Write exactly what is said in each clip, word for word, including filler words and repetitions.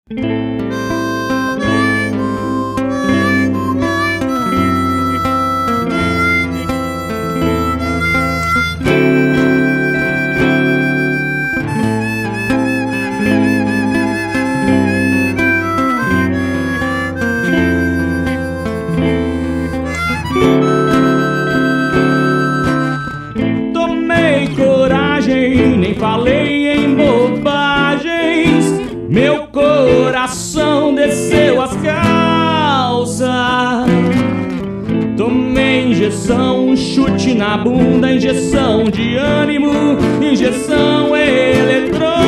Tomei coragem, nem falei em bobagens. Meu coração desceu as calças. Tomei injeção, chute na bunda, injeção de ânimo, injeção eletrônica.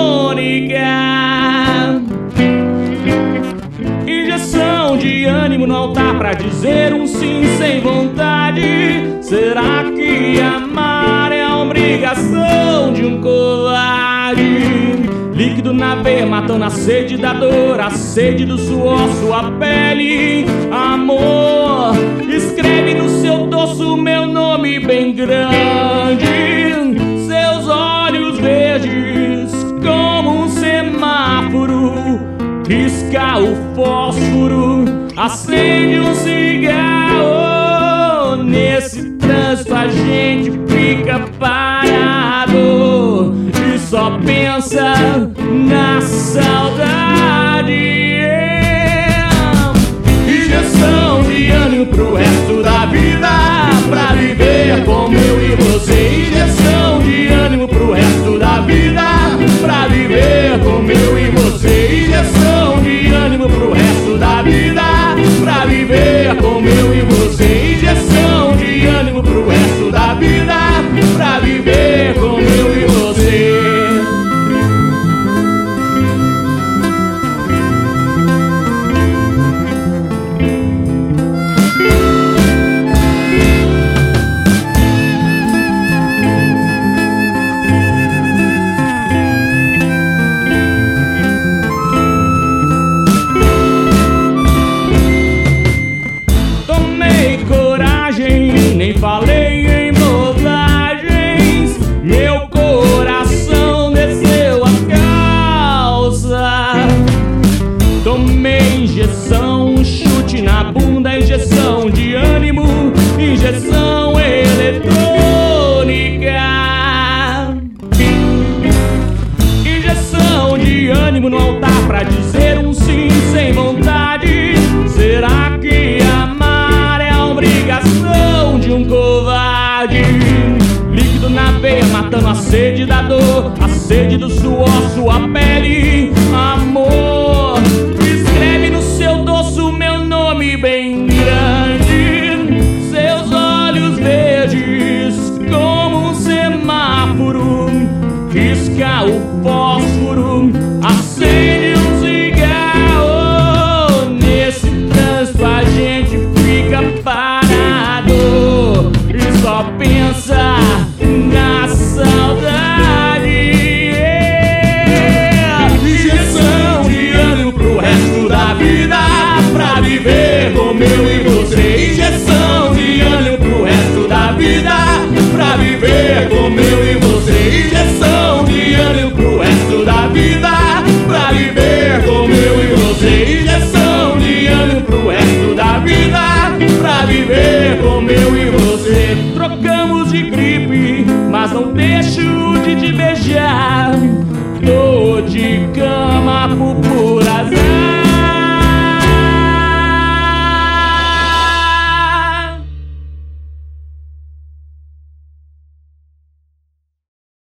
Injeção de ânimo no altar pra dizer um sim sem vontade. Será que amar é a obrigação de um covarde? Líquido na veia, matando a sede da dor, a sede do suor, sua pele. Amor, escreve no seu dorso meu nome bem grande. Seus olhos verdes como um semáforo, pisca o fósforo, acende um cigarro. Nesse trânsito a gente fica parado e só pensa na saudade. Injeção de ânimo pro resto da vida, pra viver como eu e você. Injeção de ânimo pro resto da vida, pra viver como eu e você. Injeção de ânimo pro resto da vida, pra viver como eu e você. Injeção de ânimo pro resto da vida, pra viver como eu e você. Nem falei em bobagens, meu coração desceu as calças. Tomei injeção, chute na bunda, injeção de ânimo, injeção eletrônica. Injeção de ânimo no altar pra dizer um sim sem vontade. Será que amar é a obrigação de um covarde? Líquido na veia, matando a sede da dor, a sede do suor, sua pele.